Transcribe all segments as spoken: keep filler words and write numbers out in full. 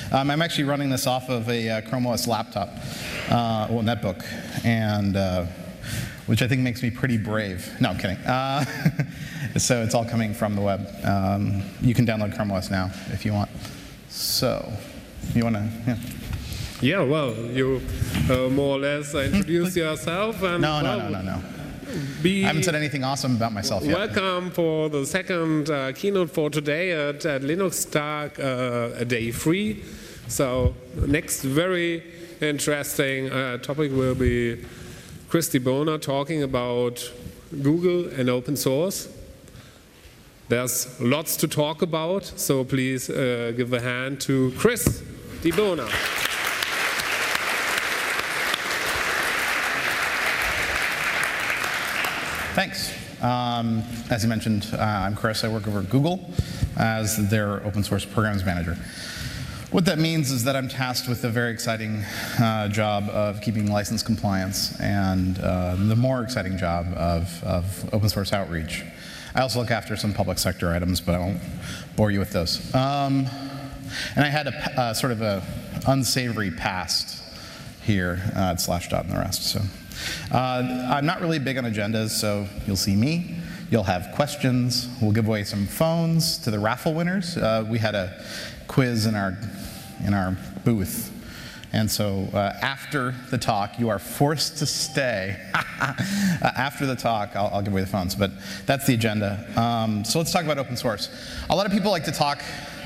Um, I'm actually running this off of a uh, Chrome O S laptop, uh, well, netbook, and uh, which I think makes me pretty brave. No, I'm kidding. Uh, so it's all coming from the web. Um, you can download Chrome O S now if you want. So, you want to? Yeah. Yeah, well, you uh, more or less introduce yourself. And, no, no, well, no, no, no. Be I haven't said anything awesome about myself yet. Welcome for the second uh, keynote for today at, at Linux Talk, uh, day three. So next very interesting uh, topic will be Chris DiBona talking about Google and open source. There's lots to talk about, so please uh, give a hand to Chris DiBona. Thanks. Um, as you mentioned, uh, I'm Chris. I work over at Google as their open source programs manager. What that means is that I'm tasked with a very exciting uh, job of keeping license compliance and uh, the more exciting job of, of open source outreach. I also look after some public sector items, but I won't bore you with those. Um, and I had a uh, sort of a unsavory past here uh, at Slashdot and the rest. So. Uh, I'm not really big on agendas, so you'll see me. You'll have questions. We'll give away some phones to the raffle winners. Uh, we had a quiz in our, in our booth. And so uh, after the talk, you are forced to stay. uh, after the talk, I'll, I'll give away the phones. But that's the agenda. Um, so let's talk about open source. A lot of people like to talk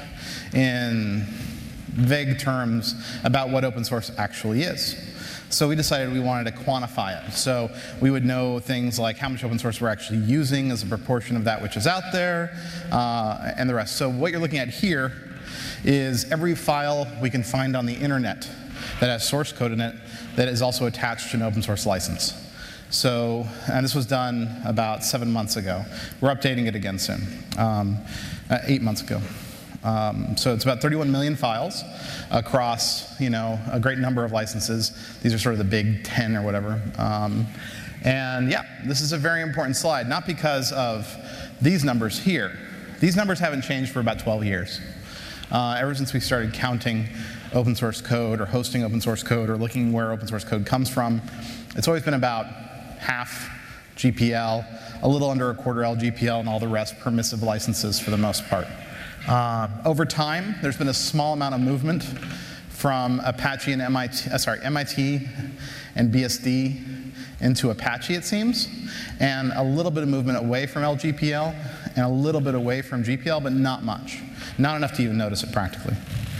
in vague terms about what open source actually is. So we decided we wanted to quantify it. So we would know things like how much open source we're actually using as a proportion of that which is out there, uh, and the rest. So what you're looking at here is every file we can find on the internet that has source code in it that is also attached to an open source license. So, and this was done about seven months ago. We're updating it again soon, um, uh, eight months ago. Um, so it's about thirty-one million files across, you know, a great number of licenses. These are sort of the big ten or whatever. Um, and yeah, this is a very important slide, not because of these numbers here. These numbers haven't changed for about twelve years. Uh, ever since we started counting open source code or hosting open source code or looking where open source code comes from, it's always been about half G P L, a little under a quarter L G P L, and all the rest permissive licenses for the most part. Uh, over time, there's been a small amount of movement from Apache and M I T, uh, sorry, M I T and B S D into Apache, it seems, and a little bit of movement away from L G P L and a little bit away from G P L, but not much. Not enough to even notice it practically.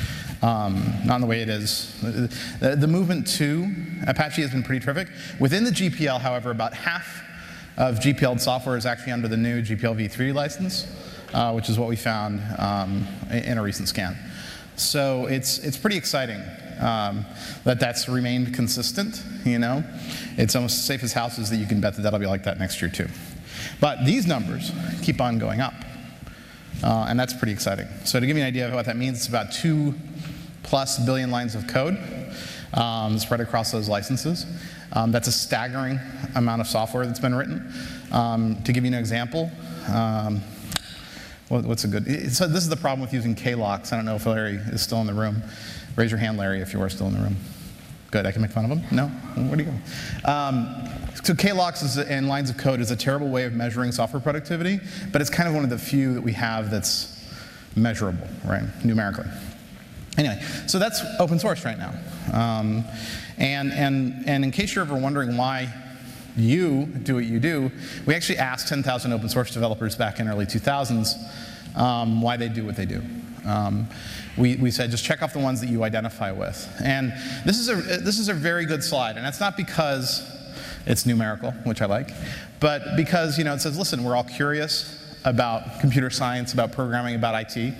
Um, not in the way it is. The, the movement to Apache has been pretty terrific. Within the G P L, however, about half of G P L software is actually under the new G P L v three license. Uh, which is what we found um, in a recent scan. So it's, it's pretty exciting um, that that's remained consistent, you know. It's almost as safe as houses that you can bet that that'll be like that next year too. But these numbers keep on going up, uh, and that's pretty exciting. So to give you an idea of what that means, it's about two plus billion lines of code um, spread across those licenses. Um, that's a staggering amount of software that's been written. Um, to give you an example, um, what's a good, so this is the problem with using K LOCKSS. I don't know if Larry is still in the room. Raise your hand, Larry, if you are still in the room. Good, I can make fun of him? No? Where do you go? Um, so K LOCKSS is, and lines of code is a terrible way of measuring software productivity, but it's kind of one of the few that we have that's measurable, right, numerically. Anyway, so that's open source right now. Um, and, and, and in case you're ever wondering why you do what you do, we actually asked ten thousand open source developers back in early two thousands um, why they do what they do. Um, we, we said just check off the ones that you identify with. And this is, a, this is a very good slide, and that's not because it's numerical, which I like, but because, you know, it says, listen, we're all curious about computer science, about programming, about I T.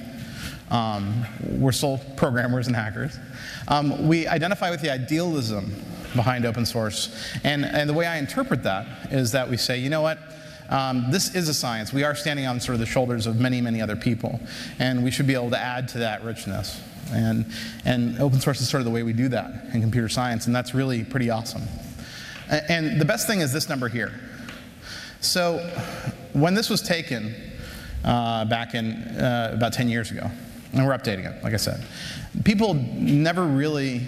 Um, we're still programmers and hackers. Um, we identify with the idealism behind open source. And, and the way I interpret that is that we say, you know what, um, this is a science. We are standing on sort of the shoulders of many, many other people. And we should be able to add to that richness. And, and open source is sort of the way we do that in computer science. And that's really pretty awesome. And, and the best thing is this number here. So when this was taken uh, back in uh, about ten years ago, and we're updating it, like I said. People never really,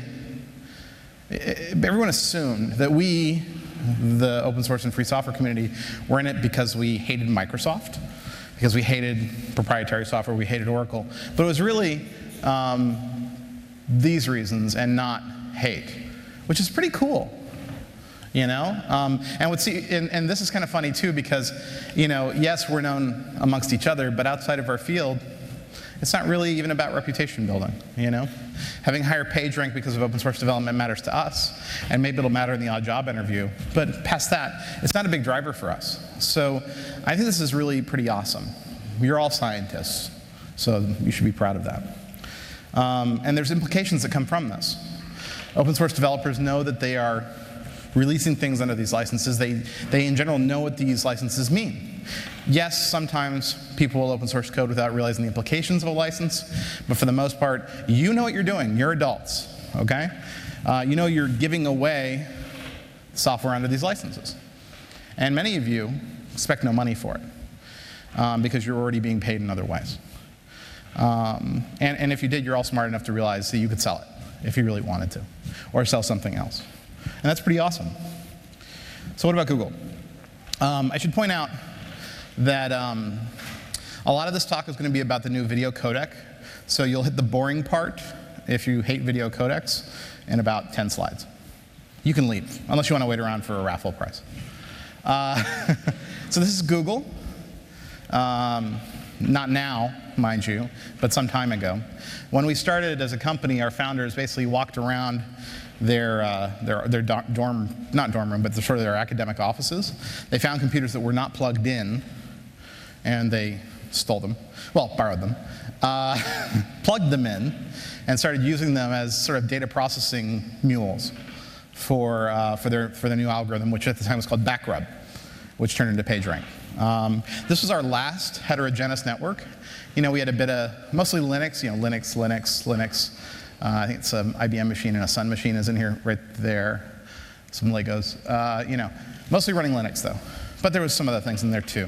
everyone assumed that we, the open source and free software community, were in it because we hated Microsoft, because we hated proprietary software, we hated Oracle. But it was really um, these reasons and not hate, which is pretty cool. You know, um, and, what's, and, and this is kind of funny too, because, you know, yes, we're known amongst each other, but outside of our field, it's not really even about reputation building. You know, having a higher page rank because of open source development matters to us, and maybe it'll matter in the odd job interview. But past that, it's not a big driver for us. So I think this is really pretty awesome. You're all scientists, so you should be proud of that. Um, and there's implications that come from this. Open source developers know that they are releasing things under these licenses. They, they in general know what these licenses mean. Yes, sometimes people will open source code without realizing the implications of a license, but for the most part, you know what you're doing. You're adults, okay? Uh, you know you're giving away software under these licenses. And many of you expect no money for it, um, because you're already being paid in other ways. Um, and, and if you did, you're all smart enough to realize that you could sell it if you really wanted to, or sell something else. And that's pretty awesome. So what about Google? Um, I should point out that um, a lot of this talk is going to be about the new video codec. So you'll hit the boring part if you hate video codecs in about ten slides. You can leave, unless you want to wait around for a raffle prize. Uh, so this is Google. Um, not now, mind you, but some time ago. When we started as a company, our founders basically walked around their, uh, their, their dorm, not dorm room, but the, sort of their academic offices. They found computers that were not plugged in, and they stole them, well, borrowed them, uh, plugged them in, and started using them as sort of data processing mules for, uh, for, their, for their new algorithm, which at the time was called Backrub, which turned into PageRank. Um, this was our last heterogeneous network. You know, we had a bit of, mostly Linux, you know, Linux, Linux, Linux. Uh, I think it's an I B M machine and a Sun machine is in here, right there. Some Legos. Uh, you know, mostly running Linux, though. But there was some other things in there, too.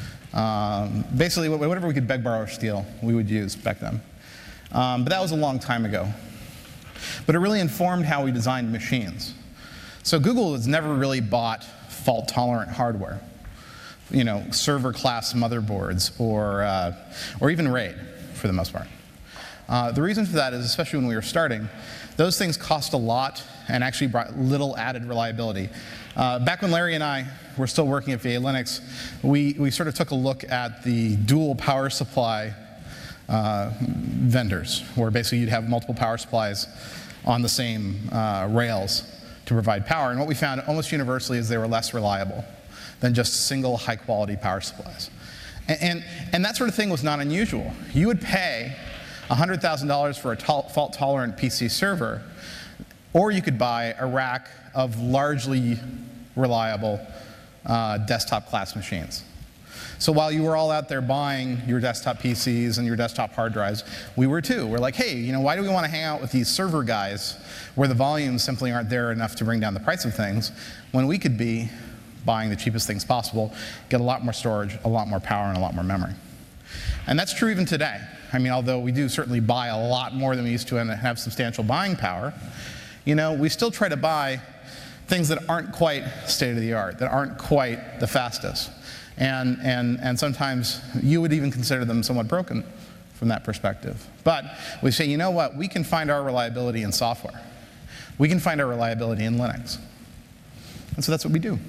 Um, basically, whatever we could beg, borrow, or steal, we would use back then. Um, but that was a long time ago. But it really informed how we designed machines. So Google has never really bought fault-tolerant hardware. You know, server-class motherboards, or, uh, or even RAID, for the most part. Uh, the reason for that is, especially when we were starting, those things cost a lot and actually brought little added reliability. Uh, back when Larry and I were still working at V A Linux, we, we sort of took a look at the dual power supply uh, vendors, where basically you'd have multiple power supplies on the same uh, rails to provide power. And what we found almost universally is they were less reliable than just single high-quality power supplies. And, and, and that sort of thing was not unusual. You would pay one hundred thousand dollars for a fault-tolerant P C server, or you could buy a rack of largely reliable uh, desktop-class machines. So while you were all out there buying your desktop P Cs and your desktop hard drives, we were too. We're like, hey, you know, why do we want to hang out with these server guys where the volumes simply aren't there enough to bring down the price of things, when we could be buying the cheapest things possible, get a lot more storage, a lot more power, and a lot more memory. And that's true even today. I mean, although we do certainly buy a lot more than we used to and have substantial buying power, you know, we still try to buy things that aren't quite state-of-the-art, that aren't quite the fastest. And, and, and sometimes you would even consider them somewhat broken from that perspective. But we say, you know what, we can find our reliability in software. We can find our reliability in Linux. And so that's what we do.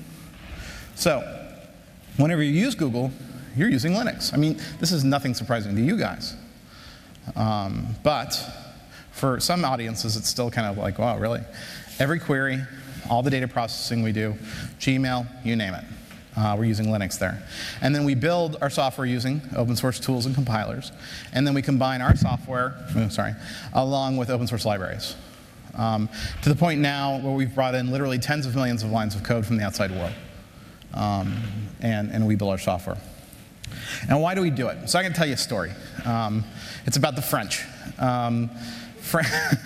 So whenever you use Google, you're using Linux. I mean, this is nothing surprising to you guys. Um, but for some audiences, it's still kind of like, wow, really? Every query, all the data processing we do, Gmail, you name it. Uh, we're using Linux there. And then we build our software using open source tools and compilers. And then we combine our software, oh, sorry, along with open source libraries. Um, to the point now where we've brought in literally tens of millions of lines of code from the outside world. Um, and, and we build our software. And why do we do it? So I can tell you a story. Um, it's about the French. Um, Fr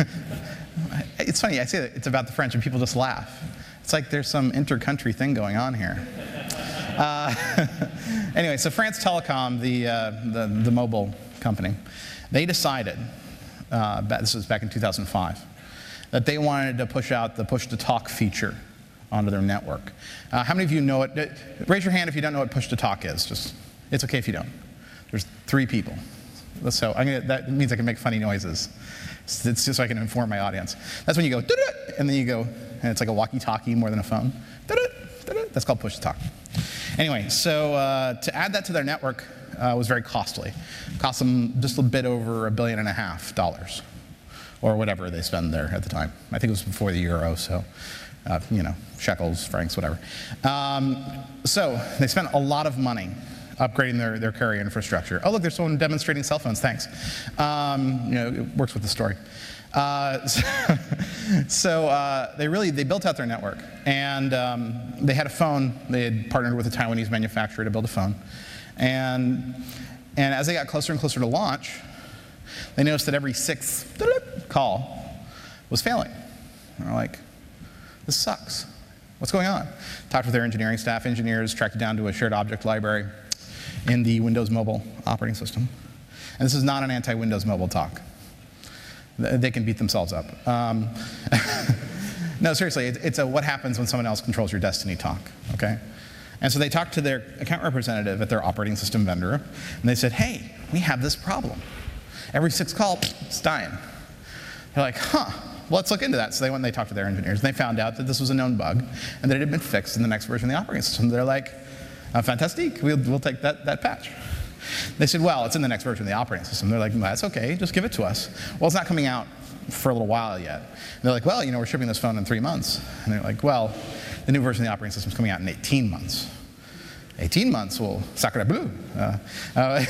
it's funny, I say that it's about the French and people just laugh. It's like there's some inter-country thing going on here. Uh, anyway, so France Telecom, the, uh, the, the mobile company, they decided, uh, this was back in two thousand five, that they wanted to push out the push-to-talk feature onto their network. Uh, how many of you know it? Raise your hand if you don't know what push-to-talk is. Just, it's okay if you don't. There's three people. So I'm gonna, that means I can make funny noises. It's just so I can inform my audience. That's when you go, and then you go, and it's like a walkie-talkie more than a phone. That's called push-to-talk. Anyway, so uh, to add that to their network uh, was very costly. It cost them just a bit over a billion and a half dollars, or whatever they spend there at the time. I think it was before the euro, so uh, you know, shekels, francs, whatever. Um, so they spent a lot of money upgrading their, their carrier infrastructure. Oh, look, there's someone demonstrating cell phones, thanks. Um, you know, it works with the story. Uh, so so uh, they really, they built out their network. And um, they had a phone. They had partnered with a Taiwanese manufacturer to build a phone. And, and as they got closer and closer to launch, they noticed that every sixth call was failing. They're like, this sucks. What's going on? Talked with their engineering staff. Engineers tracked it down to a shared object library in the Windows Mobile operating system. And this is not an anti-Windows Mobile talk. They can beat themselves up. Um, no, seriously, it, it's a what happens when someone else controls your destiny talk, okay? And so they talked to their account representative at their operating system vendor, and they said, hey, we have this problem. Every sixth call, it's dying. They're like, huh, well, let's look into that. So they went and they talked to their engineers, and they found out that this was a known bug, and that it had been fixed in the next version of the operating system. They're like, oh, fantastic, we'll, we'll take that, that patch. They said, well, it's in the next version of the operating system. They're like, well, that's okay, just give it to us. Well, it's not coming out for a little while yet. And they're like, well, you know, we're shipping this phone in three months. And they're like, well, the new version of the operating system is coming out in eighteen months. eighteen months, well, sakura blue. Uh, uh,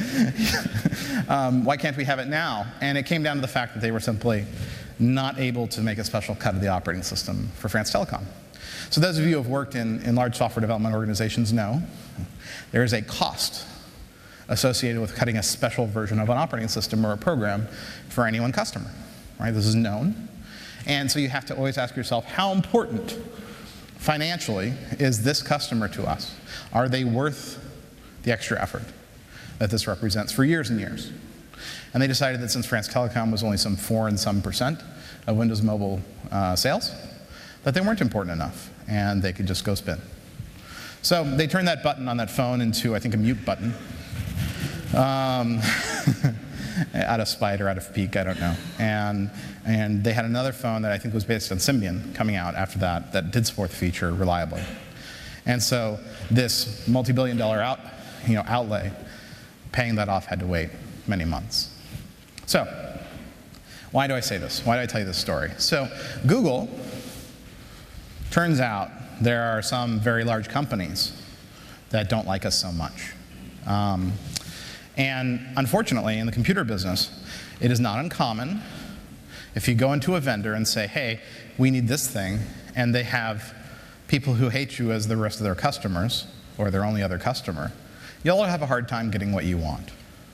um, why can't we have it now? And it came down to the fact that they were simply not able to make a special cut of the operating system for France Telecom. So those of you who have worked in, in large software development organizations know there is a cost associated with cutting a special version of an operating system or a program for any one customer. Right? This is known. And so you have to always ask yourself, how important financially is this customer to us? Are they worth the extra effort that this represents for years and years? And they decided that since France Telecom was only some four and some percent of Windows Mobile uh, sales, that they weren't important enough, and they could just go spin. So they turned that button on that phone into, I think, a mute button. Um, out of spite or out of pique, I don't know. And, and they had another phone that I think was based on Symbian coming out after that that did support the feature reliably. And so this multi-billion dollar out, you know, outlay, paying that off had to wait many months. So why do I say this? Why do I tell you this story? So Google, turns out there are some very large companies that don't like us so much. Um, And unfortunately, in the computer business, it is not uncommon if you go into a vendor and say, hey, we need this thing, and they have people who hate you as the rest of their customers, or their only other customer, you'll have a hard time getting what you want.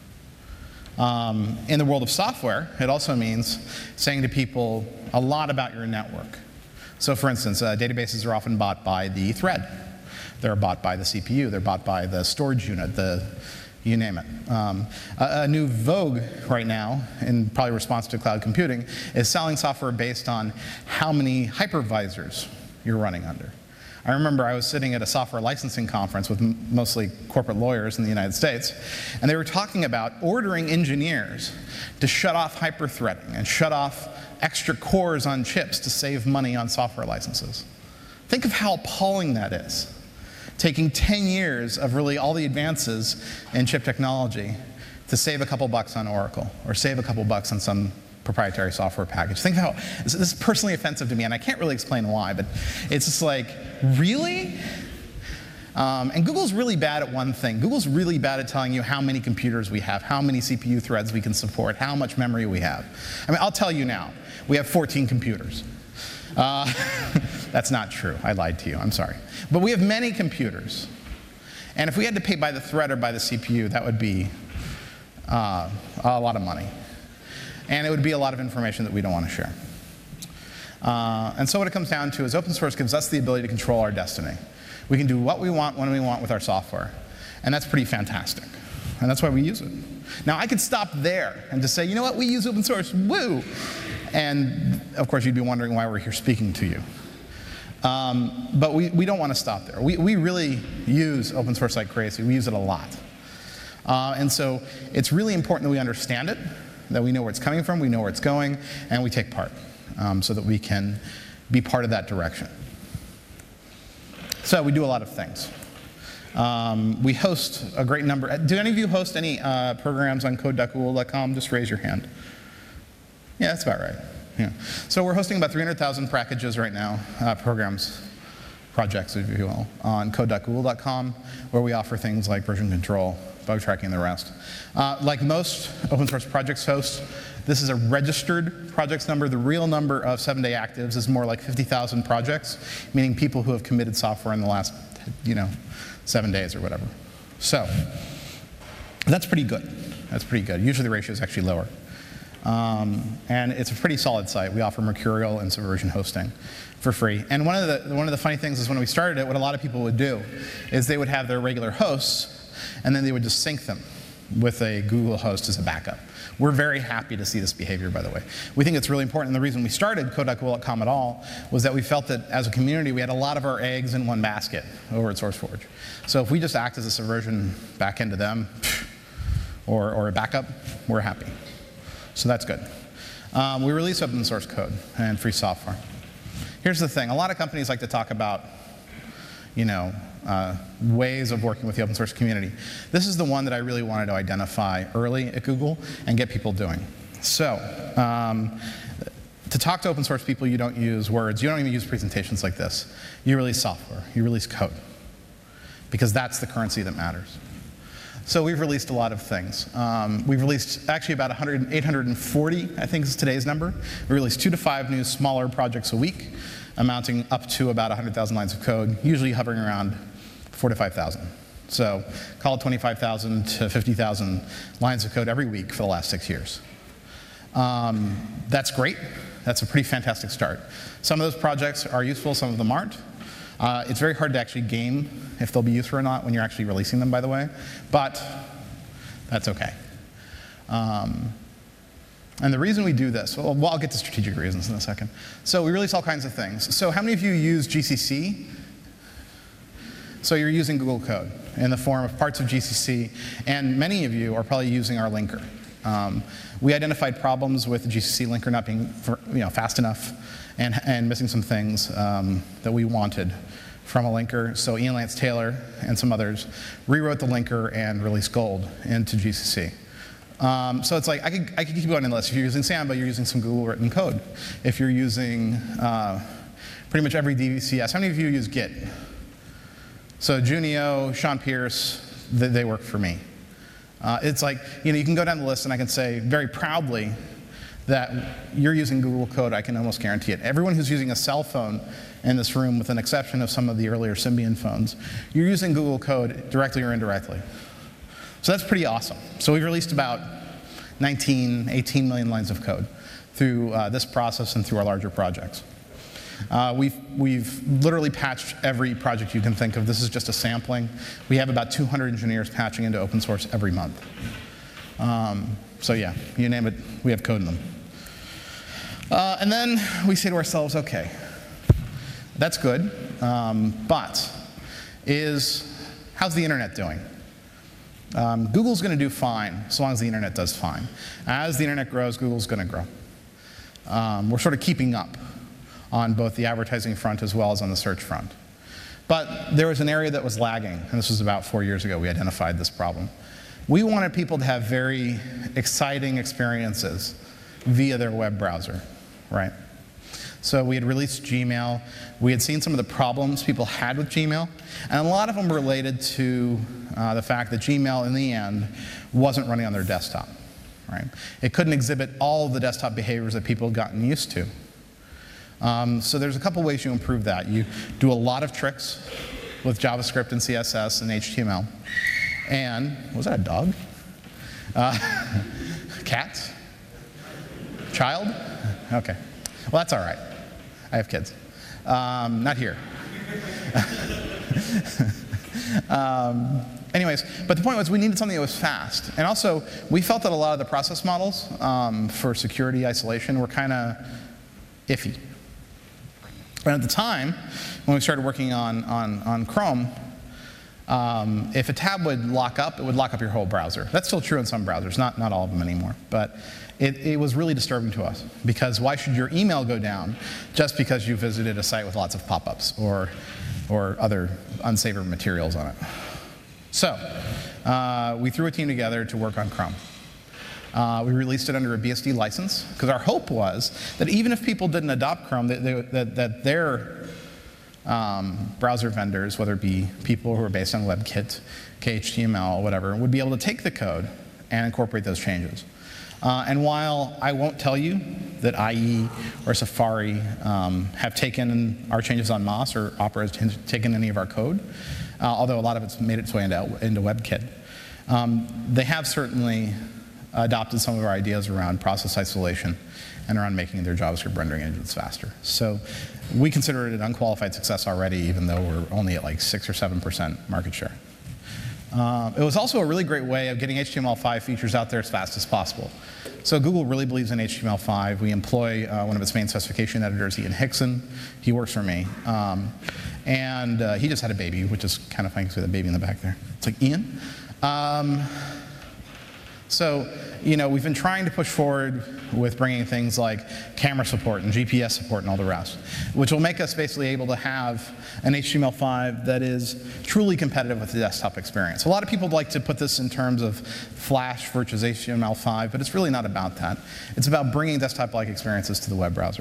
Um, in the world of software, it also means saying to people a lot about your network. So for instance, uh, databases are often bought by the thread. They're bought by the C P U. They're bought by the storage unit, the you name it. Um, a, a new vogue right now, in probably response to cloud computing, is selling software based on how many hypervisors you're running under. I remember I was sitting at a software licensing conference with m mostly corporate lawyers in the United States, and they were talking about ordering engineers to shut off hyperthreading and shut off extra cores on chips to save money on software licenses. Think of how appalling that is. Taking ten years of really all the advances in chip technology to save a couple bucks on Oracle, or save a couple bucks on some proprietary software package. Think how, this is personally offensive to me, and I can't really explain why, but it's just like, really? Um, and Google's really bad at one thing. Google's really bad at telling you how many computers we have, how many C P U threads we can support, how much memory we have. I mean, I'll tell you now, we have fourteen computers. Uh, that's not true. I lied to you. I'm sorry. But we have many computers. And if we had to pay by the thread or by the C P U, that would be uh, a lot of money. And it would be a lot of information that we don't want to share. Uh, and so what it comes down to is open source gives us the ability to control our destiny. We can do what we want when we want with our software. And that's pretty fantastic. And that's why we use it. Now, I could stop there and just say, you know what, we use open source, woo! And of course, you'd be wondering why we're here speaking to you. Um, but we, we don't want to stop there. We, we really use open source like crazy. We use it a lot. Uh, and so it's really important that we understand it, that we know where it's coming from, we know where it's going, and we take part um, so that we can be part of that direction. So we do a lot of things. Um, we host a great number. Do any of you host any uh, programs on code dot google dot com? Just raise your hand. Yeah, that's about right. Yeah. So we're hosting about three hundred thousand packages right now, uh, programs, projects, if you will, on code dot google dot com, where we offer things like version control, bug tracking, and the rest. Uh, like most open source projects host, this is a registered projects number. The real number of seven-day actives is more like fifty thousand projects, meaning people who have committed software in the last, you know, seven days or whatever. So that's pretty good. That's pretty good. Usually the ratio is actually lower. Um, and it's a pretty solid site. We offer Mercurial and Subversion hosting for free. And one of the one of the funny things is when we started it, what a lot of people would do is they would have their regular hosts, and then they would just sync them with a Google host as a backup. We're very happy to see this behavior, by the way. We think it's really important, and the reason we started code dot google dot com at all was that we felt that as a community we had a lot of our eggs in one basket over at SourceForge. So if we just act as a Subversion backend to them, or, or a backup, we're happy. So that's good. Um, we release open source code and free software. Here's the thing. A lot of companies like to talk about, you know, uh, ways of working with the open source community. This is the one that I really wanted to identify early at Google and get people doing. So um, to talk to open source people, you don't use words. You don't even use presentations like this. You release software. You release code. Because that's the currency that matters. So we've released a lot of things. Um, we've released actually about one hundred, eight hundred forty, I think is today's number. We release two to five new smaller projects a week, amounting up to about one hundred thousand lines of code, usually hovering around four to five thousand. So call it twenty-five thousand to fifty thousand lines of code every week for the last six years. Um, that's great. That's a pretty fantastic start. Some of those projects are useful, some of them aren't. Uh, it's very hard to actually game if they'll be useful or not when you're actually releasing them, by the way, but that's okay. Um, and the reason we do this, well, well, I'll get to strategic reasons in a second. So we release all kinds of things. So how many of you use G C C? So you're using Google Code in the form of parts of G C C, and many of you are probably using our linker. Um, we identified problems with the G C C linker not being for, you know, fast enough and, and missing some things um, that we wanted from a linker. So Ian Lance Taylor and some others rewrote the linker and released Gold into G C C. Um, so it's like, I could, I could keep going on the list. If you're using Samba, you're using some Google written code. If you're using uh, pretty much every D V C S, how many of you use Git? So Junio, Sean Pierce, they, they work for me. Uh, it's like, you know, you can go down the list and I can say very proudly that you're using Google code, I can almost guarantee it. Everyone who's using a cell phone in this room, with an exception of some of the earlier Symbian phones, you're using Google code directly or indirectly. So that's pretty awesome. So we've released about nineteen, eighteen million lines of code through uh, this process and through our larger projects. Uh, we've, we've literally patched every project you can think of. This is just a sampling. We have about two hundred engineers patching into open source every month. Um, so yeah, you name it, we have code in them. Uh, and then we say to ourselves, okay, that's good, um, but is, how's the internet doing? Um, Google's going to do fine, so long as the internet does fine. As the internet grows, Google's going to grow. Um, we're sort of keeping up on both the advertising front as well as on the search front. But there was an area that was lagging, and this was about four years ago we identified this problem. We wanted people to have very exciting experiences via their web browser, right? So we had released Gmail. We had seen some of the problems people had with Gmail, and a lot of them related to uh, the fact that Gmail, in the end, wasn't running on their desktop, right? It couldn't exhibit all of the desktop behaviors that people had gotten used to. Um, so there's a couple ways you improve that. You do a lot of tricks with JavaScript and C S S and H T M L. And, was that a dog? Uh, cats? Child? Okay. Well, that's all right. I have kids. Um, not here. um, anyways, but the point was we needed something that was fast. And also, we felt that a lot of the process models um, for security isolation were kind of iffy. And at the time, when we started working on, on, on Chrome, um, if a tab would lock up, it would lock up your whole browser. That's still true in some browsers, not, not all of them anymore. But it, it was really disturbing to us, because why should your email go down just because you visited a site with lots of pop-ups or, or other unsavory materials on it? So uh, we threw a team together to work on Chrome. Uh, we released it under a B S D license, because our hope was that even if people didn't adopt Chrome, that, they, that, that their um, browser vendors, whether it be people who are based on WebKit, K H T M L, whatever, would be able to take the code and incorporate those changes. Uh, and while I won't tell you that I E or Safari um, have taken our changes en masse, or Opera has taken any of our code, uh, although a lot of it's made its way into, into WebKit, um, they have certainly adopted some of our ideas around process isolation and around making their JavaScript rendering engines faster. So we consider it an unqualified success already, even though we're only at like six or seven percent market share. Uh, it was also a really great way of getting H T M L five features out there as fast as possible. So Google really believes in H T M L five. We employ uh, one of its main specification editors, Ian Hickson. He works for me. Um, and uh, he just had a baby, which is kind of funny because we have a baby in the back there. It's like, Ian? Um, So, you know, we've been trying to push forward with bringing things like camera support and G P S support and all the rest, which will make us basically able to have an H T M L five that is truly competitive with the desktop experience. A lot of people like to put this in terms of Flash versus H T M L five, but it's really not about that. It's about bringing desktop-like experiences to the web browser.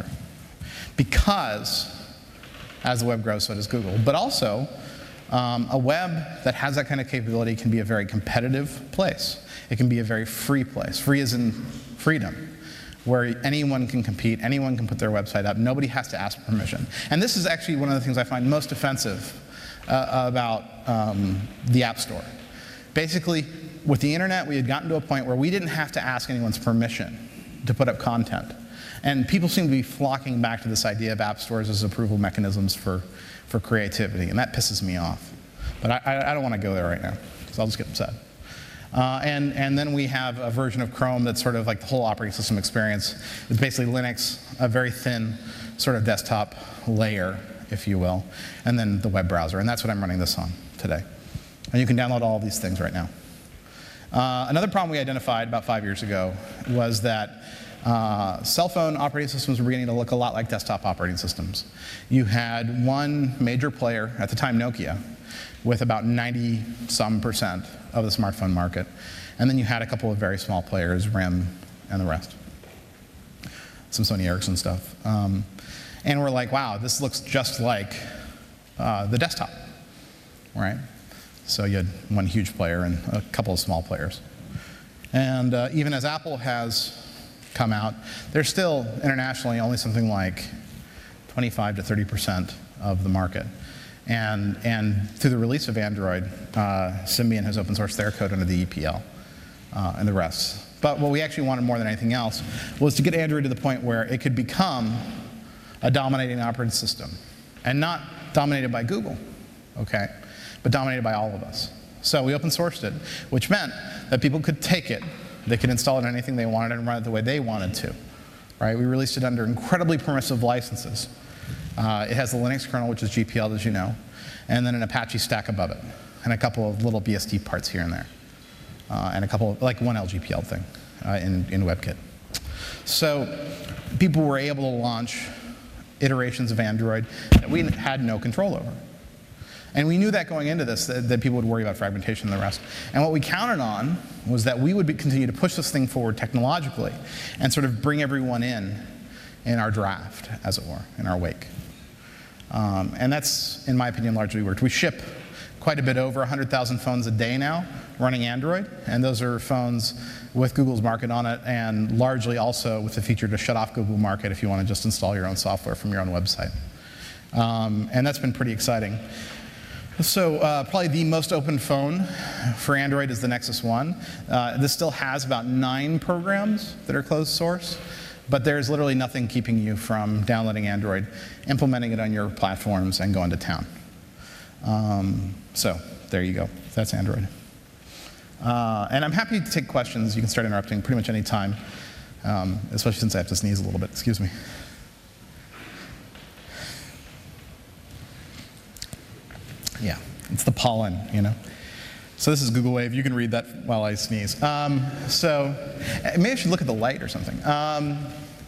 Because as the web grows, so does Google. But also, um, a web that has that kind of capability can be a very competitive place. It can be a very free place. Free as in freedom, where anyone can compete, anyone can put their website up. Nobody has to ask permission. And this is actually one of the things I find most offensive uh, about um, the App Store. Basically, with the internet, we had gotten to a point where we didn't have to ask anyone's permission to put up content. And people seem to be flocking back to this idea of app stores as approval mechanisms for, for creativity, and that pisses me off. But I, I don't want to go there right now, because I'll just get upset. Uh, and, and then we have a version of Chrome that's sort of like the whole operating system experience. It's basically Linux, a very thin sort of desktop layer, if you will, and then the web browser. And that's what I'm running this on today. And you can download all of these things right now. Uh, another problem we identified about five years ago was that uh, cell phone operating systems were beginning to look a lot like desktop operating systems. You had one major player, at the time Nokia, with about ninety some percent of the smartphone market. And then you had a couple of very small players, RIM and the rest. Some Sony Ericsson stuff. Um, and we're like, wow, this looks just like uh, the desktop, right? So you had one huge player and a couple of small players. And uh, even as Apple has come out, there's still internationally only something like twenty-five to thirty percent of the market. And, and through the release of Android, uh, Symbian has open sourced their code under the E P L uh, and the rest. But what we actually wanted more than anything else was to get Android to the point where it could become a dominating operating system. And not dominated by Google, okay, but dominated by all of us. So we open sourced it, which meant that people could take it, they could install it on anything they wanted and run it the way they wanted to. Right? We released it under incredibly permissive licenses. Uh, it has the Linux kernel, which is G P L, as you know, and then an Apache stack above it, and a couple of little B S D parts here and there, uh, and a couple, of, like one L G P L thing uh, in, in WebKit. So people were able to launch iterations of Android that we had no control over. And we knew that going into this, that, that people would worry about fragmentation and the rest. And what we counted on was that we would be, continue to push this thing forward technologically and sort of bring everyone in in our draft, as it were, in our wake. Um, and that's, in my opinion, largely worked. We ship quite a bit over one hundred thousand phones a day now running Android, and those are phones with Google's market on it, and largely also with the feature to shut off Google Market if you want to just install your own software from your own website. Um, and that's been pretty exciting. So uh, probably the most open phone for Android is the Nexus one. Uh, this still has about nine programs that are closed source, but there's literally nothing keeping you from downloading Android, implementing it on your platforms, and going to town. Um, so there you go. That's Android. Uh, and I'm happy to take questions. You can start interrupting pretty much any time, um, especially since I have to sneeze a little bit. Excuse me. Yeah, it's the pollen, you know. So this is Google Wave. You can read that while I sneeze. Um, so maybe I should look at the light or something. Um,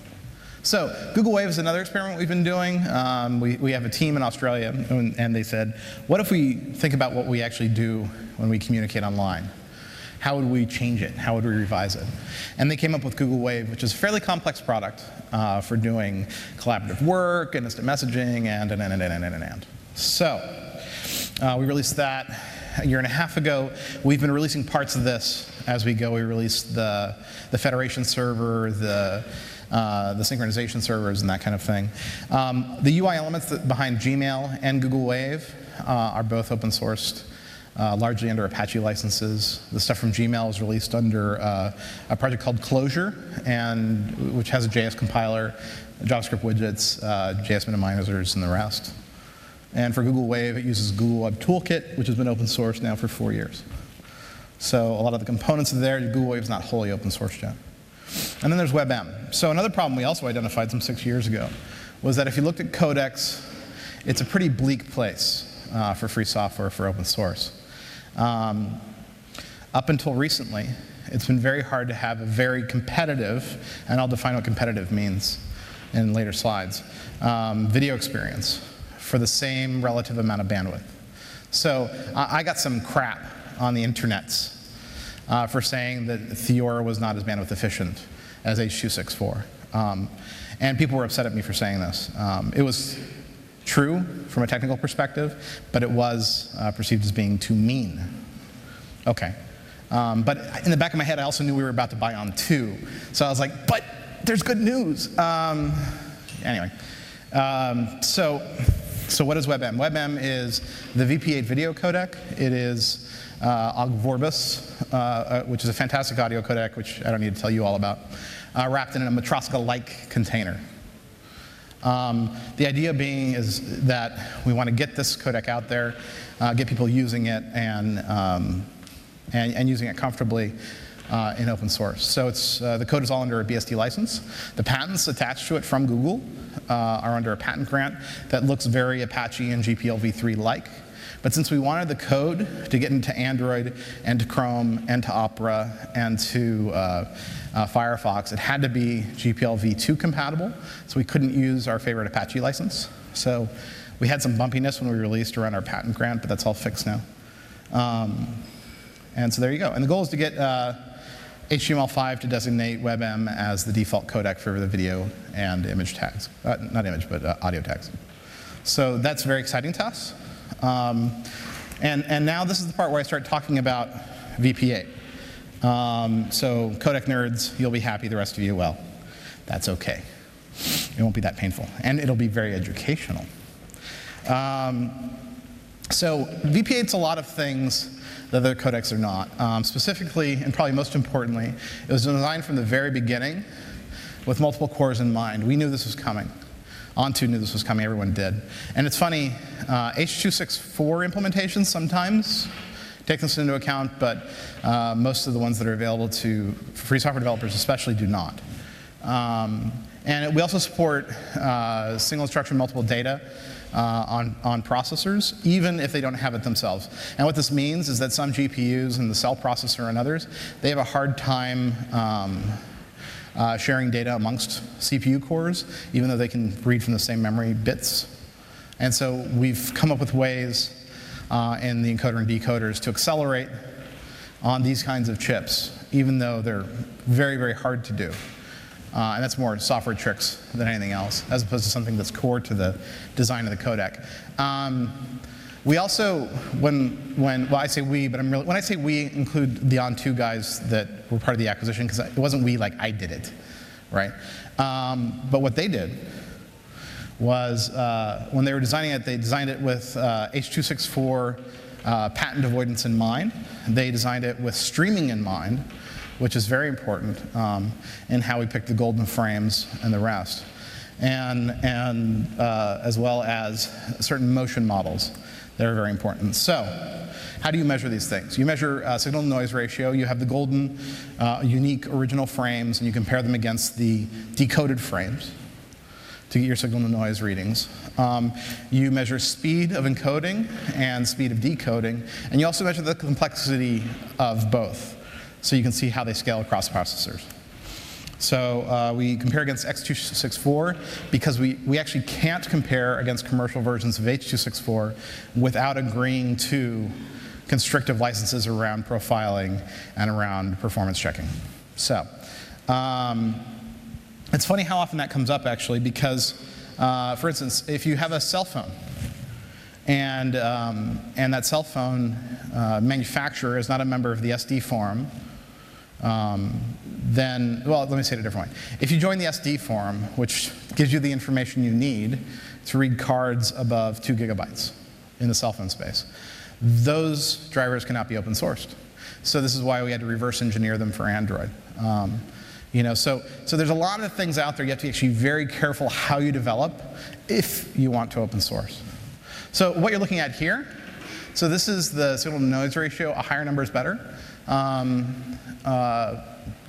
so Google Wave is another experiment we've been doing. Um, we, we have a team in Australia, and, and they said, what if we think about what we actually do when we communicate online? How would we change it? How would we revise it? And they came up with Google Wave, which is a fairly complex product uh, for doing collaborative work and instant messaging and, and, and, and, and, and, and. So uh, we released that a year and a half ago. We've been releasing parts of this as we go. We released the, the federation server, the, uh, the synchronization servers, and that kind of thing. Um, the U I elements that behind Gmail and Google Wave uh, are both open sourced. Uh, largely under Apache licenses. The stuff from Gmail is released under uh, a project called Clojure, and which has a J S compiler, JavaScript widgets, uh, J S minimizers, and the rest. And for Google Wave, it uses Google Web Toolkit, which has been open source now for four years. So a lot of the components are there. Google Wave is not wholly open source yet. And then there's WebM. So another problem we also identified some six years ago was that if you looked at codecs, it's a pretty bleak place uh, for free software for open source. Um, up until recently, it's been very hard to have a very competitive, and I'll define what competitive means in later slides, um, video experience for the same relative amount of bandwidth. So uh, I got some crap on the internets uh, for saying that Theora was not as bandwidth efficient as H two sixty-four. Um, and people were upset at me for saying this. Um, it was true from a technical perspective, but it was uh, perceived as being too mean. Okay. Um, but in the back of my head, I also knew we were about to buy on two. So I was like, but there's good news. Um, anyway. Um, so, so what is WebM? WebM is the V P eight video codec. It is uh, Ogg Vorbis, uh, uh, which is a fantastic audio codec, which I don't need to tell you all about, uh, wrapped in a Matroska-like container. Um, the idea being is that we want to get this codec out there, uh, get people using it, and, um, and, and using it comfortably uh, in open source. So it's, uh, the code is all under a B S D license. The patents attached to it from Google uh, are under a patent grant that looks very Apache and G P L v three like. But since we wanted the code to get into Android and to Chrome and to Opera and to uh, uh, Firefox, it had to be G P L v two compatible, so we couldn't use our favorite Apache license. So we had some bumpiness when we released around our patent grant, but that's all fixed now. Um, and so there you go. And the goal is to get uh, H T M L five to designate WebM as the default codec for the video and image tags. Uh, not image, but uh, audio tags. So that's very exciting to us. Um, and, and now this is the part where I start talking about V P eight. Um, so codec nerds, you'll be happy. The rest of you, well, that's OK. It won't be that painful. And it'll be very educational. Um, so V P eight's a lot of things that other codecs are not. Um, specifically, and probably most importantly, it was designed from the very beginning with multiple cores in mind. We knew this was coming. Onto knew this was coming, everyone did. And it's funny, uh, H two sixty-four implementations sometimes take this into account, but uh, most of the ones that are available to free software developers especially do not. Um, and we also support uh, single instruction multiple data uh, on, on processors, even if they don't have it themselves. And what this means is that some G P Us and the cell processor and others, they have a hard time um, Uh, sharing data amongst C P U cores, even though they can read from the same memory bits. And so we've come up with ways uh, in the encoder and decoders to accelerate on these kinds of chips, even though they're very, very hard to do. Uh, and that's more software tricks than anything else, as opposed to something that's core to the design of the codec. Um, We also, when, when, well, I say we, but I'm really, when I say we, include the On two guys that were part of the acquisition, because it wasn't we like I did it, right? Um, but what they did was, uh, when they were designing it, they designed it with uh, H two sixty-four uh, patent avoidance in mind. They designed it with streaming in mind, which is very important um, in how we pick the golden frames and the rest, and, and uh, as well as certain motion models that are very important. So how do you measure these things? You measure uh, signal-to-noise ratio. You have the golden, uh, unique, original frames, and you compare them against the decoded frames to get your signal-to-noise readings. Um, you measure speed of encoding and speed of decoding, and you also measure the complexity of both, so you can see how they scale across processors. So uh, we compare against X two sixty-four because we, we actually can't compare against commercial versions of H two sixty-four without agreeing to constrictive licenses around profiling and around performance checking. So um, it's funny how often that comes up, actually, because, uh, for instance, if you have a cell phone, and, um, and that cell phone uh, manufacturer is not a member of the S D forum, um, then, well, let me say it a different way. If you join the S D forum, which gives you the information you need to read cards above two gigabytes in the cell phone space, those drivers cannot be open sourced. So this is why we had to reverse engineer them for Android. Um, you know, so, so there's a lot of things out there. You have to be actually very careful how you develop if you want to open source. So what you're looking at here, so this is the signal-to-noise ratio. A higher number is better. Um, uh,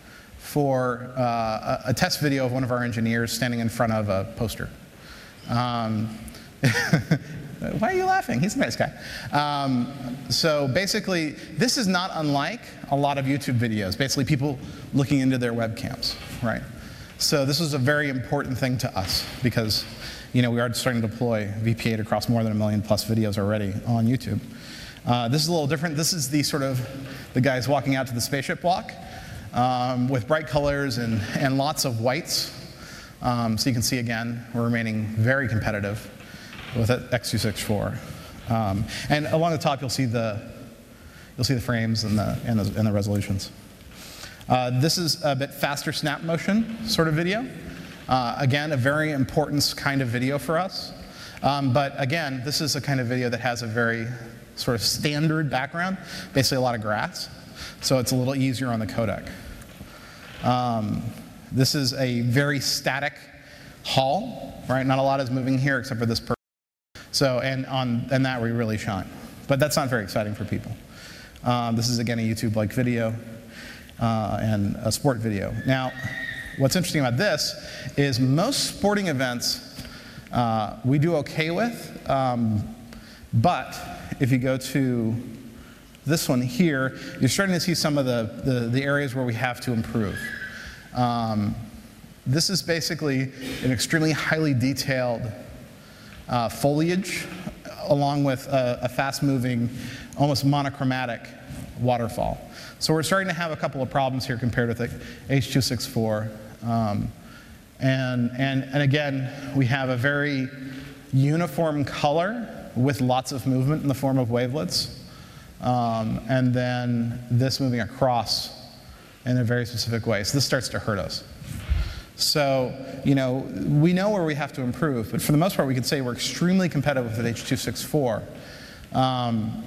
for uh, a, a test video of one of our engineers standing in front of a poster. Um, why are you laughing? He's a nice guy. Um, so basically, this is not unlike a lot of YouTube videos, basically people looking into their webcams, right? So this is a very important thing to us because, you know, we are starting to deploy V P eight across more than a million plus videos already on YouTube. Uh, this is a little different. This is the sort of the guys walking out to the spaceship block um, with bright colors and, and lots of whites. Um, so you can see, again, we're remaining very competitive with X two sixty-four. Um, and along the top, you'll see the, you'll see the frames and the, and the, and the resolutions. Uh, this is a bit faster snap motion sort of video. Uh, again, a very important kind of video for us. Um, but again, this is a kind of video that has a very sort of standard background, basically a lot of grass. So it's a little easier on the codec. Um, this is a very static hall, right? Not a lot is moving here except for this person. So, and on and that we really shine. But that's not very exciting for people. Um, this is, again, a YouTube-like video uh, and a sport video. Now, what's interesting about this is most sporting events uh, we do okay with, um, but if you go to this one here, you're starting to see some of the, the, the areas where we have to improve. Um, this is basically an extremely highly detailed uh, foliage along with a, a fast-moving, almost monochromatic waterfall. So we're starting to have a couple of problems here compared with the H two sixty-four. Um, and, and, and again, we have a very uniform color with lots of movement in the form of wavelets. Um, and then this moving across in a very specific way. So this starts to hurt us. So, you know, we know where we have to improve, but for the most part, we can say we're extremely competitive with H two sixty-four. Um,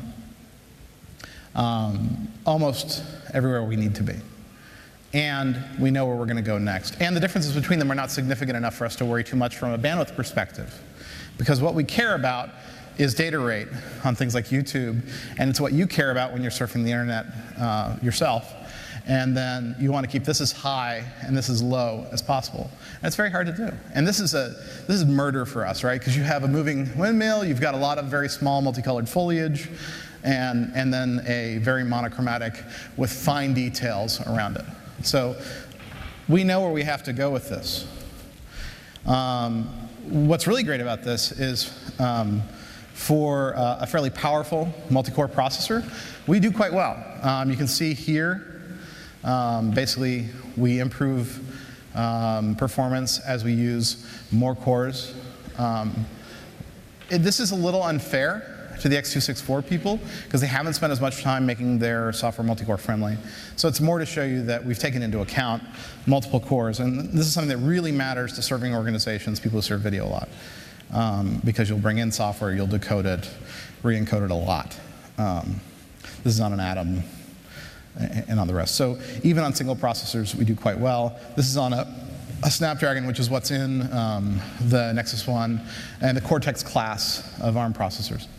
um, almost everywhere we need to be. And we know where we're going to go next. And the differences between them are not significant enough for us to worry too much from a bandwidth perspective. Because what we care about is data rate on things like YouTube, and it's what you care about when you're surfing the internet uh, yourself. And then you want to keep this as high and this as low as possible. And it's very hard to do. And this is, a, this is murder for us, right? Because you have a moving windmill, you've got a lot of very small multicolored foliage, and, and then a very monochromatic with fine details around it. So we know where we have to go with this. Um, what's really great about this is um, for uh, a fairly powerful multi-core processor, we do quite well. Um, you can see here, um, basically, we improve um, performance as we use more cores. Um, it, this is a little unfair to the X two sixty-four people because they haven't spent as much time making their software multi-core friendly. So it's more to show you that we've taken into account multiple cores. And this is something that really matters to serving organizations, people who serve video a lot. Um, because you'll bring in software, you'll decode it, re-encode it a lot. Um, this is on an Atom and on the rest. So even on single processors, we do quite well. This is on a, a Snapdragon, which is what's in um, the Nexus one and the Cortex class of ARM processors.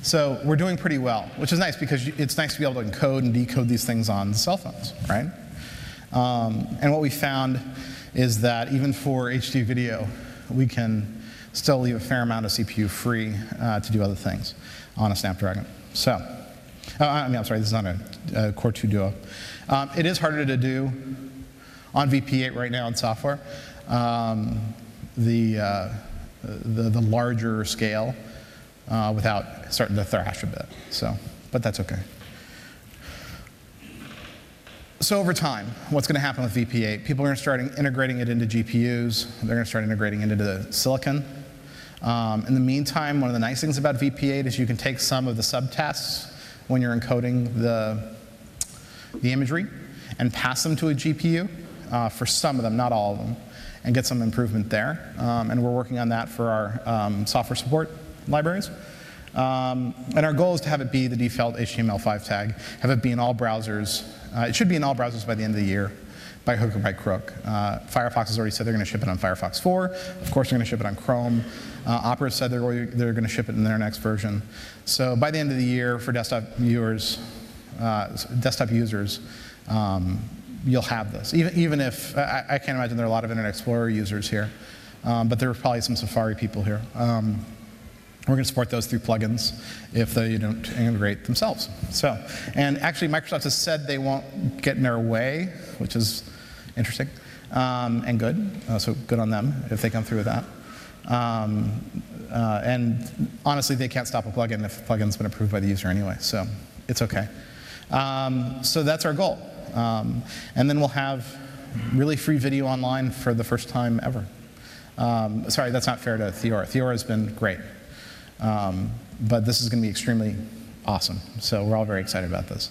So we're doing pretty well, which is nice because it's nice to be able to encode and decode these things on cell phones, right? Um, and what we found is that even for H D video, we can still leave a fair amount of C P U free uh, to do other things on a Snapdragon. So, uh, I mean, I'm sorry, this is on a, a Core two Duo. Um, it is harder to do on V P eight right now in software. Um, the, uh, the, the larger scale uh, without starting to thrash a bit. So, but that's okay. So over time, what's going to happen with V P eight? People are going to start integrating it into G P Us. They're going to start integrating it into the silicon. Um, in the meantime, one of the nice things about V P eight is you can take some of the subtasks when you're encoding the, the imagery and pass them to a G P U uh, for some of them, not all of them, and get some improvement there. Um, and we're working on that for our um, software support libraries. Um, and our goal is to have it be the default H T M L five tag, have it be in all browsers. Uh, it should be in all browsers by the end of the year, by hook or by crook. Uh, Firefox has already said they're going to ship it on Firefox four. Of course, they're going to ship it on Chrome. Uh, Opera said they're going, they're going to ship it in their next version. So by the end of the year, for desktop viewers, uh, desktop users, um, you'll have this. Even, even if, I, I can't imagine there are a lot of Internet Explorer users here, um, but there are probably some Safari people here. Um, We're going to support those through plugins if they don't integrate themselves. So, and actually, Microsoft has said they won't get in their way, which is interesting um, and good. Uh, so good on them if they come through with that. Um, uh, and honestly, they can't stop a plugin if the plugin's been approved by the user anyway. So it's OK. Um, so that's our goal. Um, and then we'll have really free video online for the first time ever. Um, sorry, that's not fair to Theora. Theora has been great. Um, but this is going to be extremely awesome. So we're all very excited about this.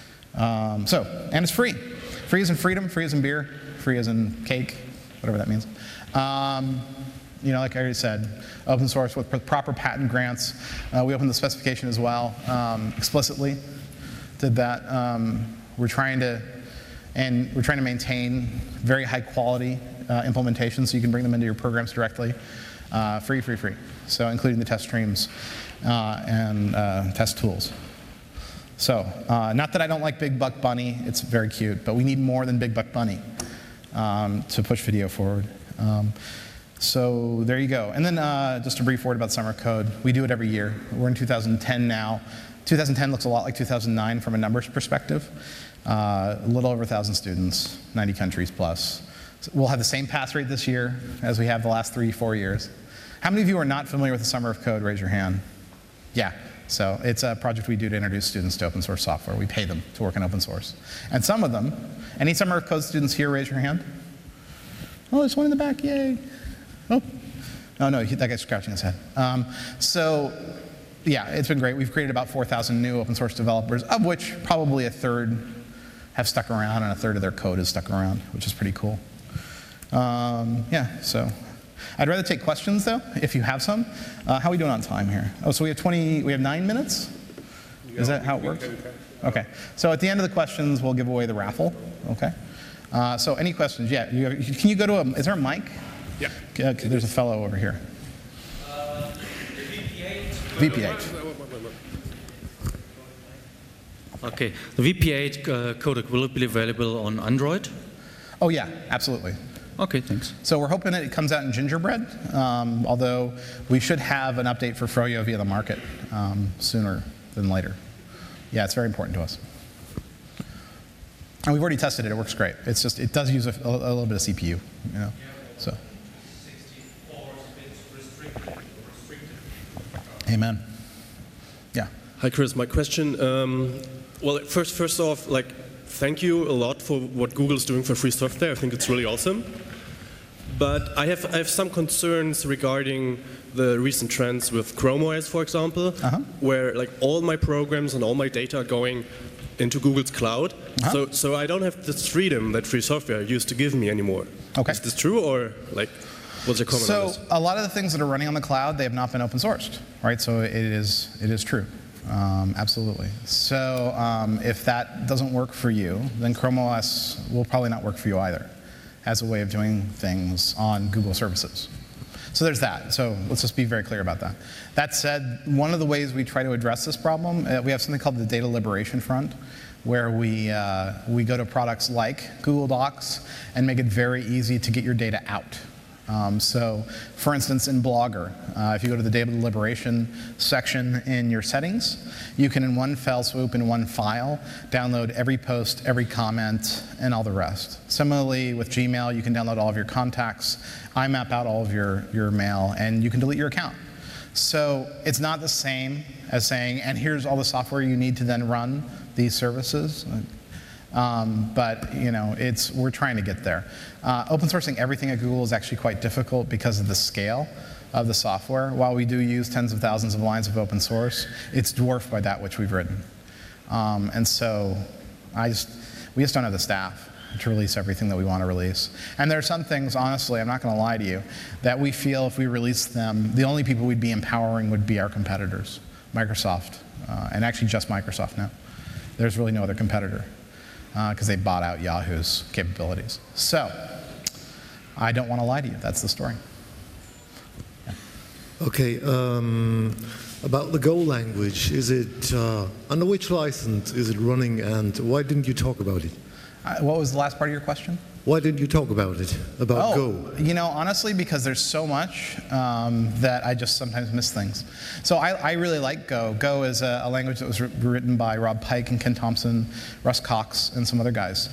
Um, so, and it's free. Free as in freedom, free as in beer, free as in cake, whatever that means. Um, you know, like I already said, open source with proper patent grants. Uh, we opened the specification as well, um, explicitly. Did that. Um, we're trying to, and we're trying to maintain very high quality uh, implementations so you can bring them into your programs directly. Uh, free, free, free. So including the test streams uh, and uh, test tools. So uh, not that I don't like Big Buck Bunny. It's very cute. But we need more than Big Buck Bunny um, to push video forward. Um, so there you go. And then uh, just a brief word about Summer Code. We do it every year. We're in two thousand ten now. two thousand ten looks a lot like two thousand nine from a numbers perspective. Uh, a little over one thousand students, ninety countries plus. So we'll have the same pass rate this year as we have the last three, four years. How many of you are not familiar with the Summer of Code? Raise your hand. Yeah, so it's a project we do to introduce students to open source software. We pay them to work in open source. And some of them, any Summer of Code students here, raise your hand? Oh, there's one in the back, yay. Oh, oh no, that guy's scratching his head. Um, so, yeah, it's been great. We've created about four thousand new open source developers, of which probably a third have stuck around, and a third of their code is stuck around, which is pretty cool. Um, yeah, so. I'd rather take questions, though, if you have some. Uh, how are we doing on time here? Oh, so we have twenty, we have nine minutes? Is that how it works? OK. So at the end of the questions, we'll give away the raffle. OK. Uh, so any questions? Yeah. You have, can you go to a, is there a mic? Yeah. Uh, there's a fellow over here. Uh, the V P eight. V P eight. OK. The V P eight uh, codec, will it be available on Android? Oh, yeah, absolutely. OK, thanks. So we're hoping it comes out in Gingerbread, um, although we should have an update for Froyo via the market um, sooner than later. Yeah, it's very important to us. And we've already tested it. It works great. It's just, it does use a, a little bit of C P U, you know. So. Amen. Yeah. Hi, Chris. My question, um, well, first, first off, like, thank you a lot for what Google's doing for free software. I think it's really awesome. But I have, I have some concerns regarding the recent trends with Chrome O S, for example, uh-huh. where like all my programs and all my data are going into Google's cloud. Uh-huh. So, so I don't have this freedom that free software used to give me anymore. Okay. Is this true, or like, what's your comment so on this? So a lot of the things that are running on the cloud, they have not been open sourced, right? So it is, it is true. Um, absolutely. So um, if that doesn't work for you, then Chrome O S will probably not work for you either as a way of doing things on Google services. So there's that. So let's just be very clear about that. That said, one of the ways we try to address this problem, uh, we have something called the Data Liberation Front, where we, uh, we go to products like Google Docs and make it very easy to get your data out. Um, so, for instance, in Blogger, uh, if you go to the data liberation section in your settings, you can in one fell swoop, in one file, download every post, every comment, and all the rest. Similarly, with Gmail, you can download all of your contacts, I map out all of your, your mail, and you can delete your account. So it's not the same as saying, and here's all the software you need to then run these services. Um, but you know, it's, we're trying to get there. Uh, open sourcing everything at Google is actually quite difficult because of the scale of the software. While we do use tens of thousands of lines of open source, it's dwarfed by that which we've written. Um, and so I just, we just don't have the staff to release everything that we want to release. And there are some things, honestly, I'm not going to lie to you, that we feel if we release them, the only people we'd be empowering would be our competitors, Microsoft, uh, and actually just Microsoft now. There's really no other competitor, because uh, they bought out Yahoo's capabilities. So, I don't want to lie to you. That's the story. Yeah. Okay, um, about the Go language, is it, uh, under which license is it running, and why didn't you talk about it? Uh, what was the last part of your question? Why didn't you talk about it, about oh, Go? You know, honestly, because there's so much um, that I just sometimes miss things. So I, I really like Go. Go is a, a language that was written by Rob Pike and Ken Thompson, Russ Cox, and some other guys.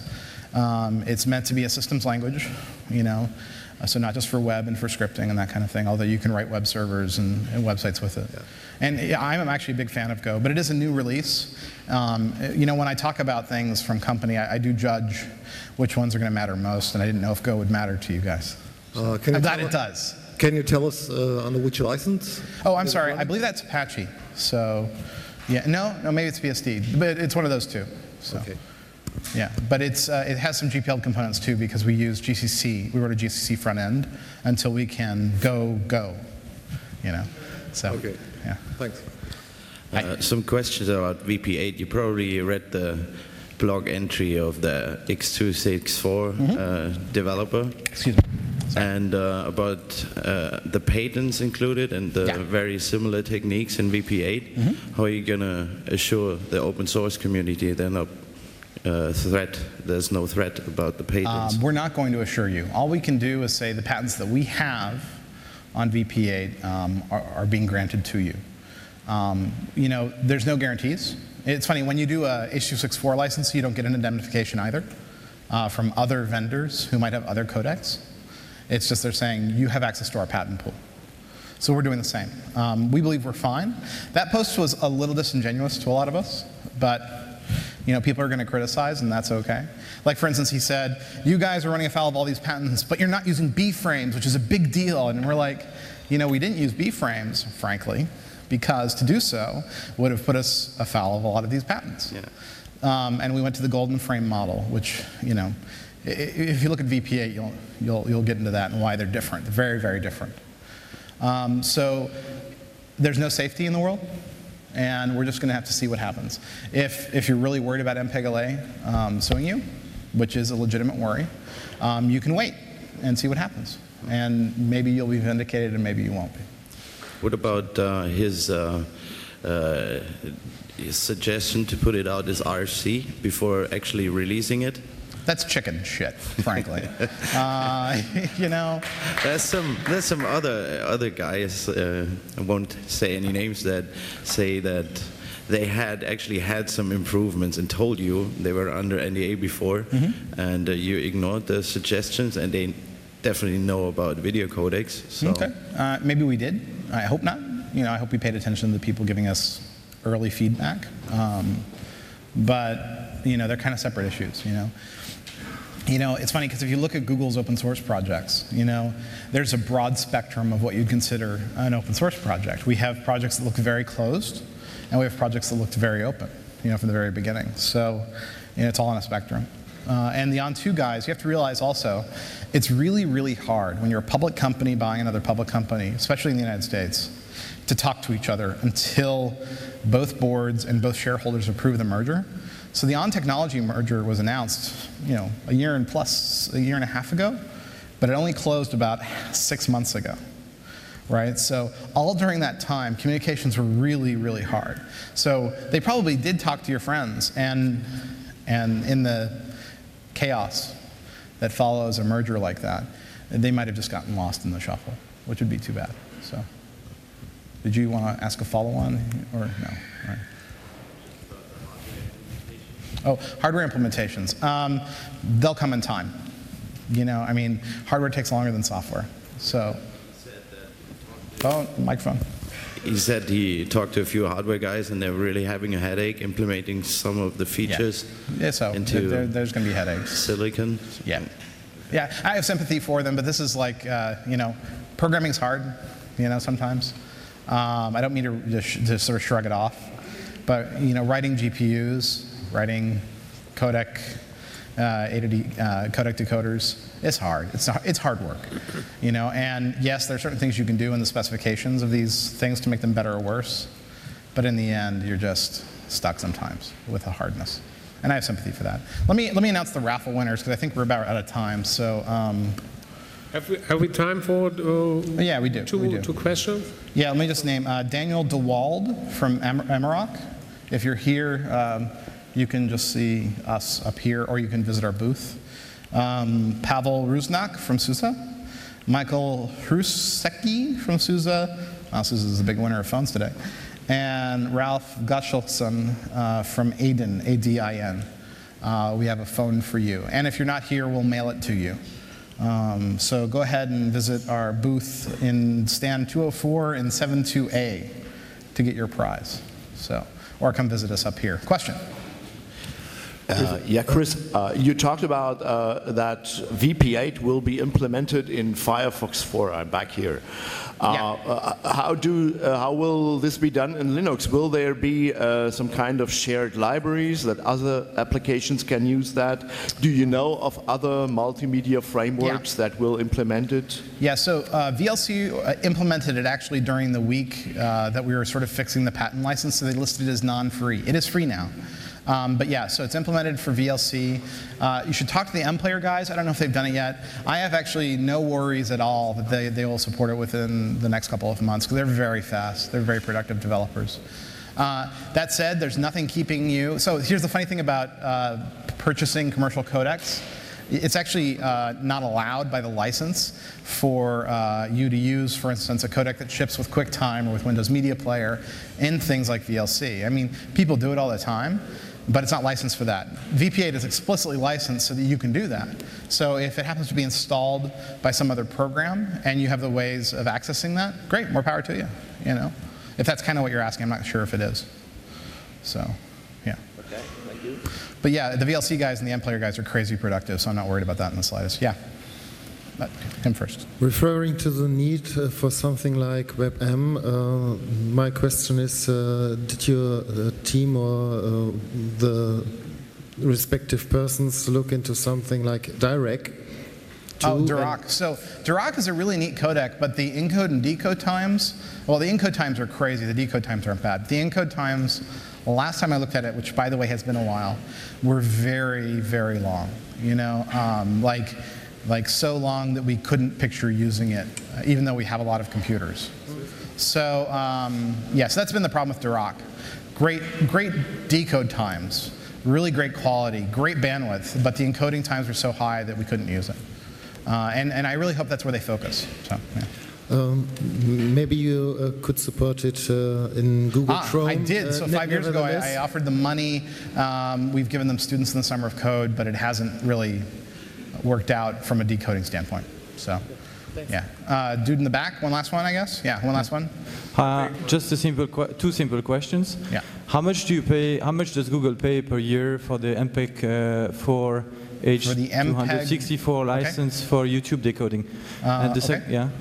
Um, it's meant to be a systems language, you know, uh, so not just for web and for scripting and that kind of thing, although you can write web servers and, and websites with it. Yeah. And yeah, I'm actually a big fan of Go, but it is a new release. Um, you know, when I talk about things from company, I, I do judge which ones are going to matter most, and I didn't know if Go would matter to you guys. So uh, can I'm glad it does. Can you tell us uh, under which license? Oh, I'm sorry. I believe that's Apache. So, yeah, no, no, maybe it's B S D, but it's one of those two. So. Okay. Yeah, but it's, uh, it has some G P L components too, because we use G C C. We wrote a G C C front end until we can go, go, you know. So, okay. Yeah. Thanks. Uh, some questions about V P eight. You probably read the blog entry of the X two sixty-four mm-hmm. uh, developer. Excuse me. Sorry. And uh, about uh, the patents included and the yeah. very similar techniques in V P eight. Mm-hmm. How are you going to assure the open source community they're not uh, threat, there's no threat about the patents? Um, we're not going to assure you. All we can do is say the patents that we have on V P eight um, are, are being granted to you. Um, you know, there's no guarantees. It's funny, when you do a H two sixty-four license, you don't get an indemnification either uh, from other vendors who might have other codecs. It's just they're saying, you have access to our patent pool. So we're doing the same. Um, we believe we're fine. That post was a little disingenuous to a lot of us, but you know, people are going to criticize, and that's okay. Like, for instance, he said, you guys are running afoul of all these patents, but you're not using B-frames, which is a big deal. And we're like, you know, we didn't use B-frames, frankly, because to do so would have put us afoul of a lot of these patents. Yeah. Um, and we went to the golden frame model, which, you know, if you look at V P eight, you'll, you'll, you'll get into that and why they're different. They're very, very different. Um, so there's no safety in the world, and we're just going to have to see what happens. If, if you're really worried about M P E G L A um, suing you, which is a legitimate worry, um, you can wait and see what happens. And maybe you'll be vindicated and maybe you won't be. What about uh, his, uh, uh, his suggestion to put it out as R C before actually releasing it? That's chicken shit, frankly. uh, you know, there's some there's some other other guys. Uh, I won't say any names that say that they had actually had some improvements and told you they were under N D A before, mm-hmm. and uh, you ignored the suggestions, and they definitely know about video codecs. So. Okay, uh, maybe we did. I hope not. You know, I hope we paid attention to the people giving us early feedback. Um, but you know, they're kind of separate issues. You know. You know, it's funny because if you look at Google's open source projects, you know, there's a broad spectrum of what you'd consider an open source project. We have projects that look very closed, and we have projects that looked very open, you know, from the very beginning. So, you know, it's all on a spectrum. Uh, and the On two guys, you have to realize also, it's really, really hard when you're a public company buying another public company, especially in the United States, to talk to each other until both boards and both shareholders approve the merger. So the On Technology merger was announced, you know, a year and plus, a year and a half ago, but it only closed about six months ago. right? So all during that time, communications were really, really hard. So they probably did talk to your friends, and, and in the chaos that follows a merger like that, they might have just gotten lost in the shuffle, which would be too bad. So, did you want to ask a follow-on, or no? All right. Oh, hardware implementations. Um, they'll come in time. You know, I mean, hardware takes longer than software. So, oh, microphone. He said he talked to a few hardware guys, and they're really having a headache implementing some of the features yeah. Yeah, so into there, there's going to be headaches. Silicon. Yeah. Yeah, I have sympathy for them, but this is like, uh, you know, programming's hard, you know, sometimes. Um, I don't mean to just, to sort of shrug it off, but, you know, writing G P Us, writing codec, uh, A to D, uh, codec decoders, it's hard. It's, it's hard work, you know, and yes, there are certain things you can do in the specifications of these things to make them better or worse, but in the end, you're just stuck sometimes with the hardness. And I have sympathy for that. Let me, let me announce the raffle winners, because I think we're about out of time, so. Um, have, we, have we time for uh, yeah, we do, two, we do. two questions? Yeah, let me just name uh, Daniel DeWald from Em Emerok. If you're here, um, you can just see us up here, or you can visit our booth. Um, Pavel Rusnak from SUSE. Michael Hrusecki from SUSE. Oh, SUSE is the big winner of phones today. And Ralph Gottschalkson uh, from Adin, A D I N. Uh, we have a phone for you. And if you're not here, we'll mail it to you. Um, so go ahead and visit our booth in stand two oh four in seven two A to get your prize. So, or come visit us up here. Question? Uh, yeah, Chris, uh, you talked about uh, that V P eight will be implemented in Firefox four. I'm back here. Uh, Yeah. uh, how do uh, how will this be done in Linux? Will there be uh, some kind of shared libraries that other applications can use that? Do you know of other multimedia frameworks Yeah. that will implement it? Yeah, so uh, V L C uh, implemented it actually during the week uh, that we were sort of fixing the patent license, so they listed it as non-free. It is free now. Um, but yeah, so it's implemented for V L C. Uh, you should talk to the MPlayer guys. I don't know if they've done it yet. I have actually no worries at all that they, they will support it within the next couple of months, because they're very fast. They're very productive developers. Uh, that said, there's nothing keeping you. So here's the funny thing about uh, purchasing commercial codecs. It's actually uh, not allowed by the license for uh, you to use, for instance, a codec that ships with QuickTime or with Windows Media Player in things like V L C. I mean, people do it all the time, but it's not licensed for that. V P eight is explicitly licensed so that you can do that. So if it happens to be installed by some other program and you have the ways of accessing that, great, more power to you. You know, if that's kind of what you're asking, I'm not sure if it is. So, yeah. Okay, thank you. But yeah, the V L C guys and the MPlayer guys are crazy productive, so I'm not worried about that in the slightest. Yeah. But him first. Referring to the need uh, for something like WebM, uh, my question is, uh, did your uh, team or uh, the respective persons look into something like Dirac? Oh, Dirac. So Dirac is a really neat codec, but the encode and decode times, well, the encode times are crazy. The decode times aren't bad. The encode times, the last time I looked at it, which by the way has been a while, were very, very long. You know, um, like, like so long that we couldn't picture using it, uh, even though we have a lot of computers. So um, yes, yeah, so that's been the problem with Dirac. Great, great decode times, really great quality, great bandwidth, but the encoding times were so high that we couldn't use it. Uh, and, and I really hope that's where they focus. So, yeah. Um, maybe you uh, could support it uh, in Google ah, Chrome. I did. So uh, five years ago, I, I offered them money. Um, we've given them students in the Summer of Code, but it hasn't really worked out from a decoding standpoint. So, yeah. Uh, dude in the back, one last one, I guess. Yeah, one last one. Uh, just a simple, two simple questions. Yeah. How much do you pay? How much does Google pay per year for the M P E G uh, four H two sixty-four license okay. for YouTube decoding? Uh, and the okay. yeah.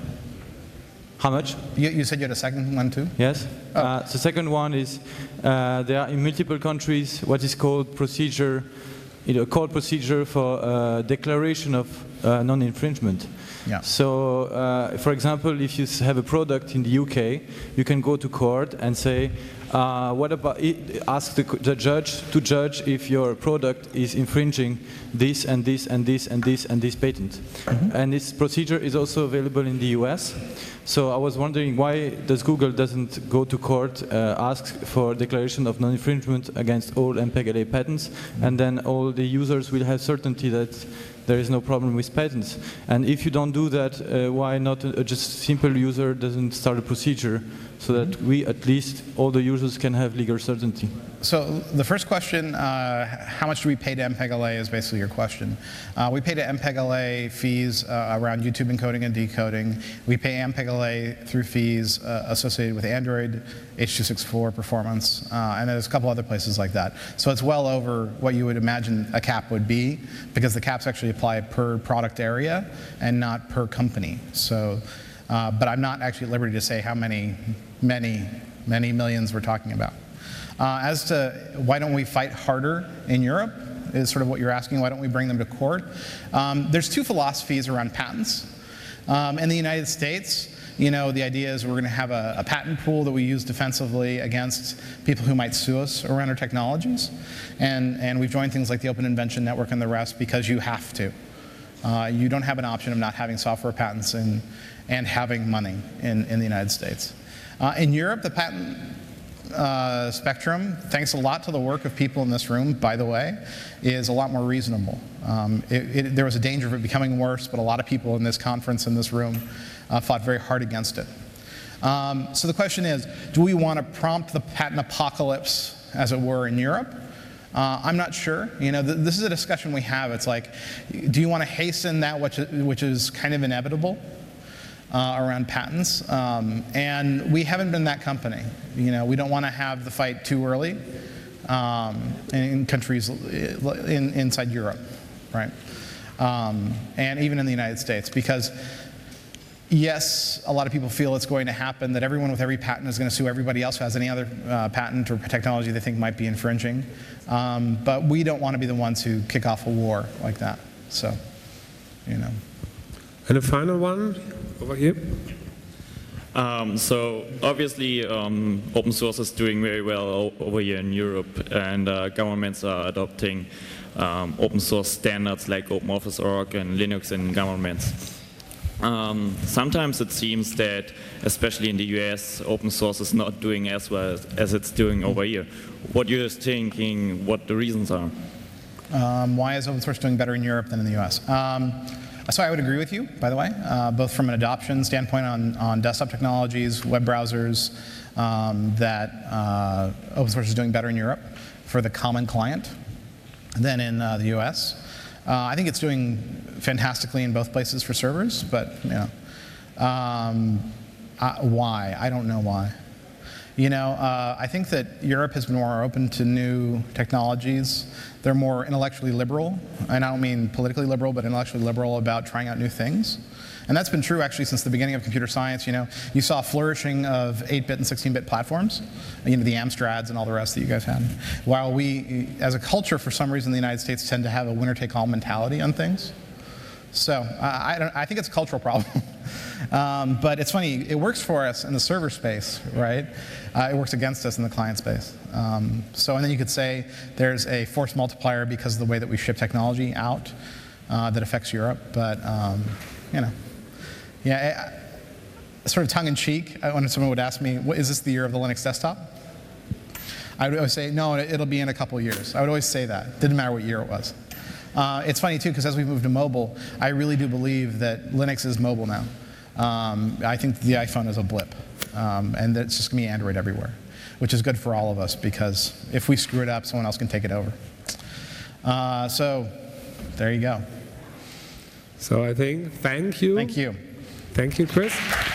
How much? You, you said you had a second one too? Yes. Oh. Uh, the second one is uh, there are in multiple countries what is called procedure, you know, called procedure for uh, declaration of uh, non-infringement. Yeah. So, uh, for example, if you have a product in the U K, you can go to court and say, uh, what about it, ask the, the judge to judge if your product is infringing this and this and this and this and this patent. Mm-hmm. And this procedure is also available in the U S. So I was wondering why does Google doesn't go to court, uh, ask for declaration of non-infringement against all M P E G L A patents, and then all the users will have certainty that there is no problem with patents. And if you don't do that, uh, why not a, a just simple user doesn't start a procedure so that we, at least, all the users can have legal certainty? So the first question, uh, how much do we pay to M P E G L A is basically your question. Uh, we pay to M P E G L A fees uh, around YouTube encoding and decoding. We pay M P E G L A through fees uh, associated with Android, H two sixty-four performance, uh, and there's a couple other places like that. So it's well over what you would imagine a cap would be, because the caps actually apply per product area and not per company. So, uh, but I'm not actually at liberty to say how many, many, many millions we're talking about. Uh, as to why don't we fight harder in Europe, is sort of what you're asking. Why don't we bring them to court? Um, there's two philosophies around patents. Um, in the United States, you know, the idea is we're going to have a, a patent pool that we use defensively against people who might sue us around our technologies. And, and we've joined things like the Open Invention Network and the rest because you have to. Uh, you don't have an option of not having software patents in, and having money in, in the United States. Uh, in Europe, the patent Uh, spectrum, thanks a lot to the work of people in this room, by the way, is a lot more reasonable. Um, it, it, there was a danger of it becoming worse, but a lot of people in this conference, in this room, uh, fought very hard against it. Um, so the question is, do we want to prompt the patent apocalypse, as it were, in Europe? Uh, I'm not sure. You know, th this is a discussion we have. It's like, do you want to hasten that which, which is kind of inevitable? Uh, around patents, um, and we haven't been that company. You know, we don't want to have the fight too early um, in countries in, inside Europe, right? Um, and even in the United States, because yes, a lot of people feel it's going to happen, that everyone with every patent is going to sue everybody else who has any other uh, patent or technology they think might be infringing. Um, but we don't want to be the ones who kick off a war like that. So, you know. And a final one over here. Um, so obviously um, open source is doing very well over here in Europe, and uh, governments are adopting um, open source standards like OpenOffice dot org and Linux in governments. Um, sometimes it seems that, especially in the U S, open source is not doing as well as, as it's doing over here. What you're thinking, what the reasons are? Um, why is open source doing better in Europe than in the U S? Um, So I would agree with you, by the way, uh, both from an adoption standpoint on, on desktop technologies, web browsers, um, that uh, open source is doing better in Europe for the common client than in uh, the U S. Uh, I think it's doing fantastically in both places for servers, but you know, um, uh, why? I don't know why. You know, uh, I think that Europe has been more open to new technologies. They're more intellectually liberal, and I don't mean politically liberal, but intellectually liberal about trying out new things. And that's been true actually since the beginning of computer science. You know, you saw a flourishing of eight bit and sixteen bit platforms, you know, the Amstrads and all the rest that you guys had. While we, as a culture, for some reason, the United States tend to have a winner-take-all mentality on things. So uh, I, don't, I think it's a cultural problem. um, but it's funny, it works for us in the server space, right? Uh, it works against us in the client space. Um, so, and then you could say there's a force multiplier because of the way that we ship technology out uh, that affects Europe. But, um, you know, yeah, I, sort of tongue-in-cheek, when someone would ask me, what, is this the year of the Linux desktop? I would always say, no, it'll be in a couple of years. I would always say that. Didn't matter what year it was. Uh, it's funny, too, because as we move to mobile, I really do believe that Linux is mobile now. Um, I think the iPhone is a blip, um, and that it's just going to be Android everywhere, which is good for all of us, because if we screw it up, someone else can take it over. Uh, so there you go. So I think, thank you. Thank you. Thank you, Chris.